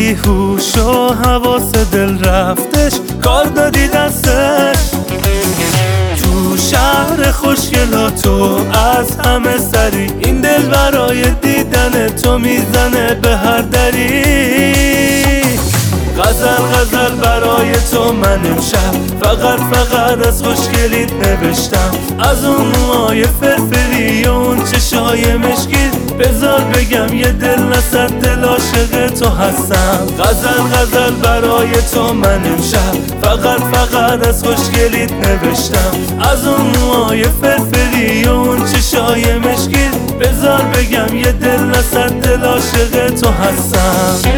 هوش و حواس دل رفتش، کار دادی دستش. تو شهر خوشگلا تو از همه سری، این دل برای دیدن تو میزنه به هر دری. غزل غزل برای تو من امشب فقط از خوشگلیت نوشتم. از اون موهای فرفری و اون چشای مشکیت، بذار بگم یه دل نصد دل عاشق تو هستم. غزل غزل برای تو من امشب فقط از خوشگلیت نوشتم. از اون موهای فرفری و اون چشای مشکیت، بذار بگم یه دل نصد دل عاشق تو هستم.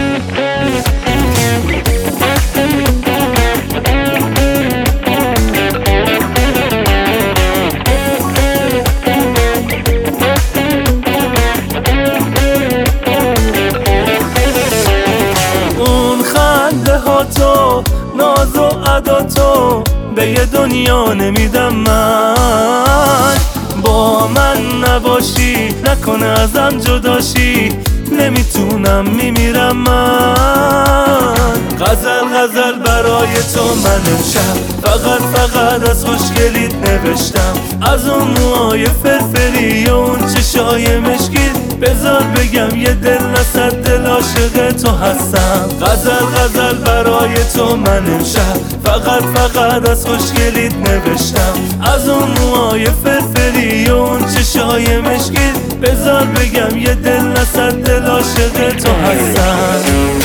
تو ناز و ادا تو به یه دنیا نمیدم من. با من نباشی نکنه ازم جداشی، نمیتونم میمیرم من. غزل غزل برای تو من امشب فقط از خوشگلیت نوشتم. از اون موهای فرفری و اون چشای مشکیت، بذار بگم یه دل نصد دل عاشق تو هستم. غزل غزل برای تو من امشب فقط از خوشگلیت نوشتم. از اون موهای فرفری و اون چشای مشکیت، بذار بگم یه دل نصد دل عاشق تو هستم.